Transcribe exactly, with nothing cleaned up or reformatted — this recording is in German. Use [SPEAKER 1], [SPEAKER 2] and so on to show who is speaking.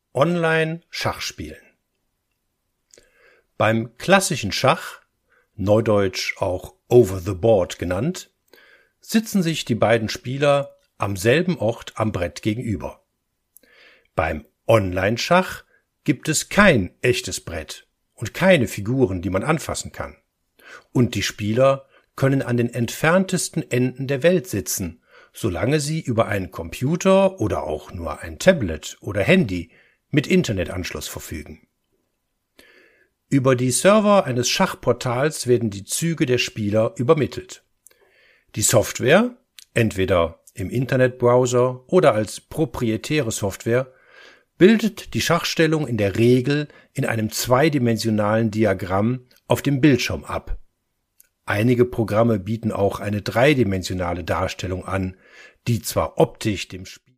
[SPEAKER 1] Online-Schachspielen. Beim klassischen Schach, neudeutsch auch Over the Board genannt, sitzen sich die beiden Spieler am selben Ort am Brett gegenüber. Beim Online-Schach gibt es kein echtes Brett und keine Figuren, die man anfassen kann. Und die Spieler können an den entferntesten Enden der Welt sitzen, solange sie über einen Computer oder auch nur ein Tablet oder Handy mit Internetanschluss verfügen. Über die Server eines Schachportals werden die Züge der Spieler übermittelt. Die Software, entweder im Internetbrowser oder als proprietäre Software, bildet die Schachstellung in der Regel in einem zweidimensionalen Diagramm auf dem Bildschirm ab. Einige Programme bieten auch eine dreidimensionale Darstellung an, die zwar optisch dem Spiel